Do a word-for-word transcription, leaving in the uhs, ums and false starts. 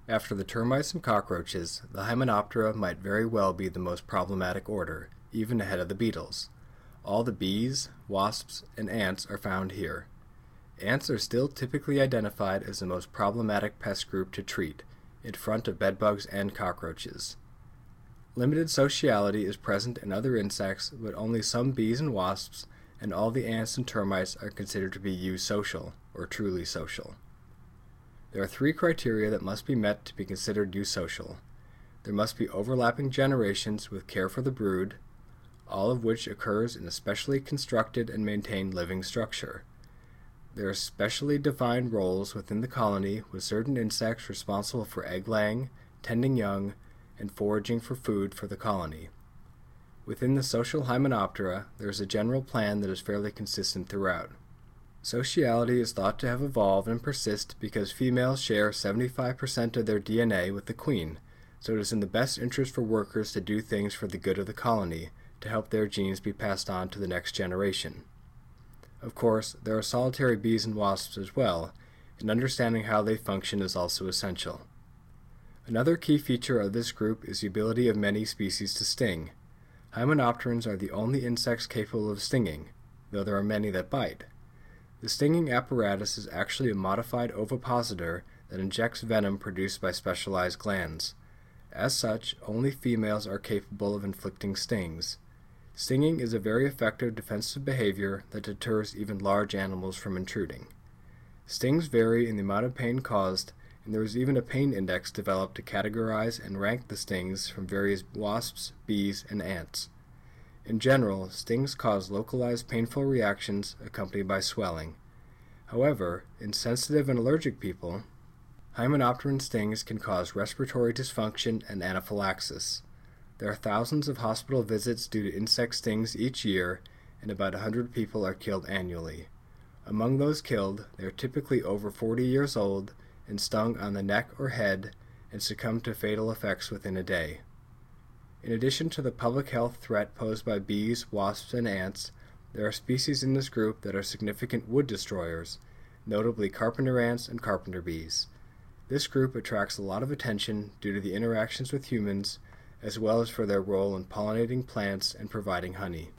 After the termites and cockroaches, the Hymenoptera might very well be the most problematic order, even ahead of the beetles. All the bees, wasps, and ants are found here. Ants are still typically identified as the most problematic pest group to treat, in front of bedbugs and cockroaches. Limited sociality is present in other insects, but only some bees and wasps, and all the ants and termites are considered to be eusocial, or truly social. There are three criteria that must be met to be considered eusocial. There must be overlapping generations with care for the brood, all of which occurs in a specially constructed and maintained living structure. There are specially defined roles within the colony, with certain insects responsible for egg-laying, tending young, and foraging for food for the colony. Within the social Hymenoptera, there is a general plan that is fairly consistent throughout. Sociality is thought to have evolved and persist because females share seventy-five percent of their D N A with the queen, so it is in the best interest for workers to do things for the good of the colony, to help their genes be passed on to the next generation. Of course, there are solitary bees and wasps as well, and understanding how they function is also essential. Another key feature of this group is the ability of many species to sting. Hymenopterans are the only insects capable of stinging, though there are many that bite. The stinging apparatus is actually a modified ovipositor that injects venom produced by specialized glands. As such, only females are capable of inflicting stings. Stinging is a very effective defensive behavior that deters even large animals from intruding. Stings vary in the amount of pain caused, and there is even a pain index developed to categorize and rank the stings from various wasps, bees, and ants. In general, stings cause localized painful reactions accompanied by swelling. However, in sensitive and allergic people, Hymenopteran stings can cause respiratory dysfunction and anaphylaxis. There are thousands of hospital visits due to insect stings each year, and about one hundred people are killed annually. Among those killed, they are typically over forty years old and stung on the neck or head and succumb to fatal effects within a day. In addition to the public health threat posed by bees, wasps, and ants, there are species in this group that are significant wood destroyers, notably carpenter ants and carpenter bees. This group attracts a lot of attention due to the interactions with humans, as well as for their role in pollinating plants and providing honey.